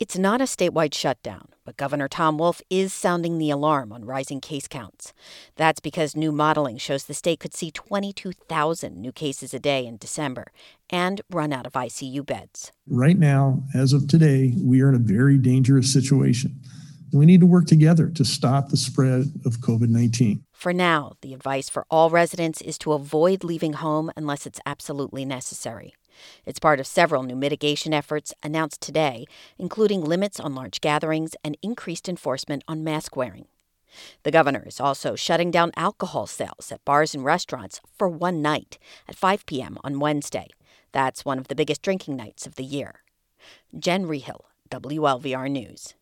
It's not a statewide shutdown, but Governor Tom Wolf is sounding the alarm on rising case counts. That's because new modeling shows the state could see 22,000 new cases a day in December and run out of ICU beds. Right now, as of today, we are in a very dangerous situation. We need to work together to stop the spread of COVID-19. For now, the advice for all residents is to avoid leaving home unless it's absolutely necessary. It's part of several new mitigation efforts announced today, including limits on large gatherings and increased enforcement on mask wearing. The governor is also shutting down alcohol sales at bars and restaurants for one night at 5 p.m. on Wednesday. That's one of the biggest drinking nights of the year. Jen Rehill, WLVR News.